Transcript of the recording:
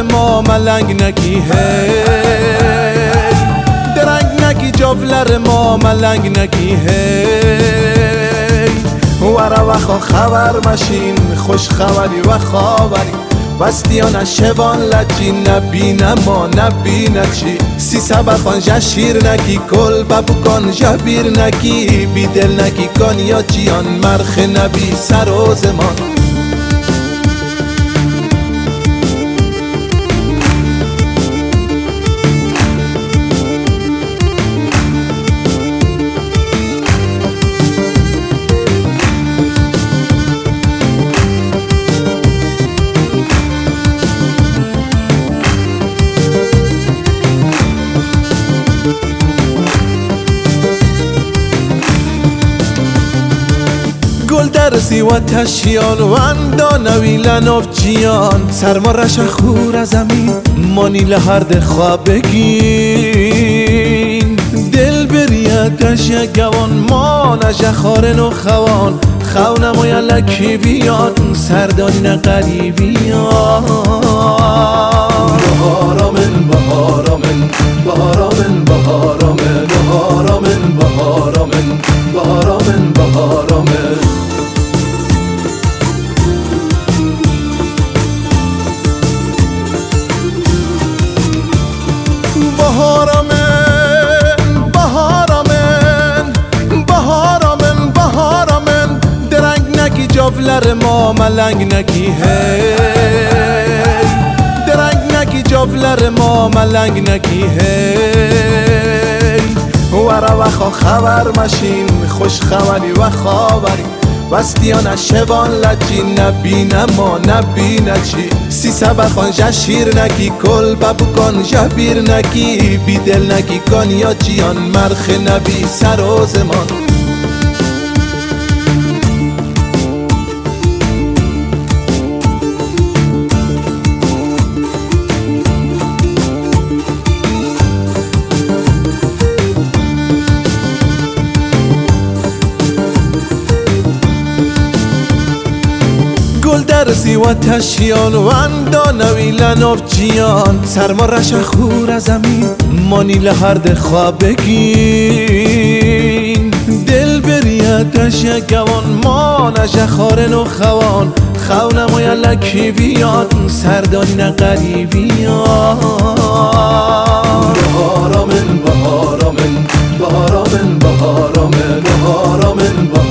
ما ملنگ نکی هی درنگ نکی جوولر ما ملنگ نکی هی ورا وخا خبر مشین خوش خبری و خبری وستیان شبان لچی نبینه ما نبینه چی سی سبخان جشیر نکی کل ببکان جبیر نکی بی دل نکی کان یا چیان مرخ نبی سر و زمان گل درسی و تشیان و اندانویلن of جیان سرما رش خور از زمین مانی لحرد خواب بگین دل بریتش گوان ما نشه خارن و خوان خونم و یلکی بیان سردانی نقریبیان بهارامن بهارامن بهارامن بهارامن بهارامن بهارامن بهارامن بهارامن جوولر ما ملنگ نکی هی درنگ نکی جوولر ما ملنگ نکی هی ورا وخا خبر مشین خوش خبری و خبری وستیان شبان لچی نبینه ما نبینه چی سی سبخان جشیر نکی کل ببکان جبیر نکی بی دل نکی کان یا چیان مرخ نبی سر و زمان گل درسی و تشیان و اندانویلن of جیان سرما رش خور از زمین مانی لحرد خواب بگین دل بریتش گوان ما نشه خارن و خوان خونم و یلکی بیان سردانی نقریبیان بهارامن بهارامن بهارامن بهارامن بهارامن